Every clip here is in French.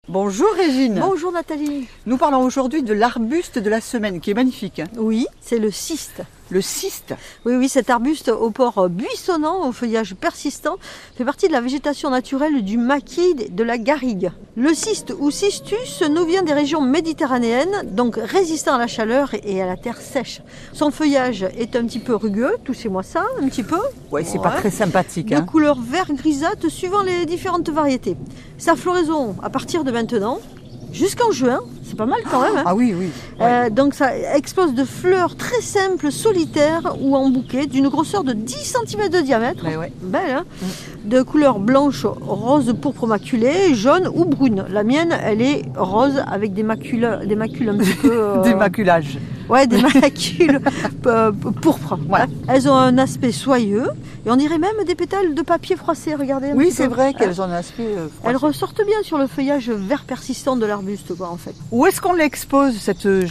Bonjour Régine. Bonjour Nathalie. Nous parlons aujourd'hui de l'arbuste de la semaine qui est magnifique. Hein. Oui, c'est le cyste. Le cyste. Oui, cet arbuste au port buissonnant, au feuillage persistant, fait partie de la végétation naturelle du maquis de la garrigue. Le cyste ou cistus nous vient des régions méditerranéennes, donc résistant à la chaleur et à la terre sèche. Son feuillage est un petit peu rugueux, touchez-moi ça, un petit peu. Ouais, c'est pas très sympathique. De couleur vert grisâtre suivant les différentes variétés. Sa floraison à partir de maintenant, jusqu'en juin, c'est pas mal quand même. Hein. Ah oui, oui. Ouais. Donc ça expose de fleurs très simples, solitaires ou en bouquet, d'une grosseur de 10 cm de diamètre. Ouais. Belle, hein. De couleur blanche, rose, pourpre maculée, jaune ou brune. La mienne, elle est rose avec des macules un petit peu... Des maculages. Ouais, des macules pourpres. Ouais. Elles ont un aspect soyeux et on dirait même des pétales de papier froissé. Regardez. Oui, c'est vrai qu'elles ont un aspect froissé. Elles ressortent bien sur le feuillage vert persistant de l'arbuste, quoi, en fait. Où est-ce qu'on l'expose, ce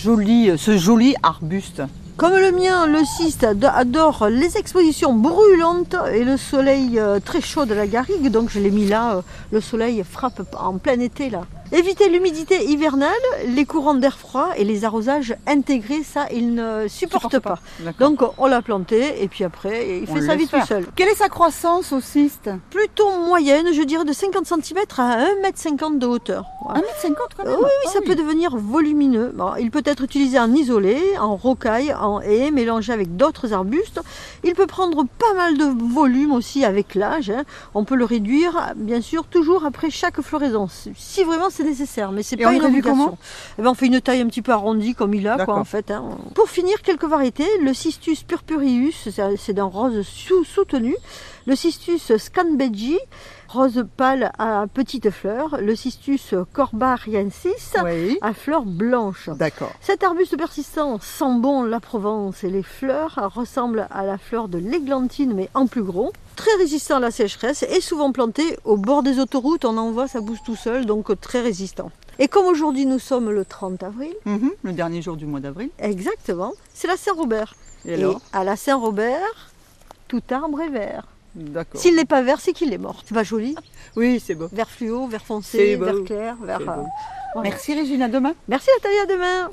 joli arbuste? Comme le mien, le cyste adore les expositions brûlantes et le soleil très chaud de la garrigue. Donc je l'ai mis là, le soleil frappe en plein été là. Éviter l'humidité hivernale, les courants d'air froid et les arrosages intégrés, ça il ne supporte pas. Donc on l'a planté et puis après il fait sa vie tout seul. Quelle est sa croissance au cyste? Plutôt moyenne, je dirais de 50 cm à 1,50 m de hauteur. 1,50 m quand même? Oui, ça peut devenir volumineux. Bon, il peut être utilisé en isolé, en rocaille, en haie, mélangé avec d'autres arbustes. Il peut prendre pas mal de volume aussi avec l'âge. Hein. On peut le réduire, bien sûr, toujours après chaque floraison, si vraiment c'est nécessaire, mais c'est pas une obligation. On fait une taille un petit peu arrondie comme il a, quoi, en fait. Hein. Pour finir, quelques variétés. Le Cistus purpureus, c'est d'un rose soutenu. Le Cistus scanbeji, rose pâle à petites fleurs. Le Cistus corbariensis, à fleurs blanches. D'accord. Cet arbuste persistant sent bon la Provence et les fleurs ressemblent à la fleur de l'églantine, mais en plus gros. Très résistant à la sécheresse et souvent planté au bord des autoroutes. On en voit, ça pousse tout seul, donc très résistant. Et comme aujourd'hui nous sommes le 30 avril, le dernier jour du mois d'avril. Exactement, c'est la Saint-Robert. Et à la Saint-Robert, tout arbre est vert. D'accord. S'il n'est pas vert, c'est qu'il est mort. C'est pas joli? Oui, c'est beau. Vert fluo, vert foncé, vert clair, vert... Voilà. Merci Régine, à demain. Merci Nathalie, à demain.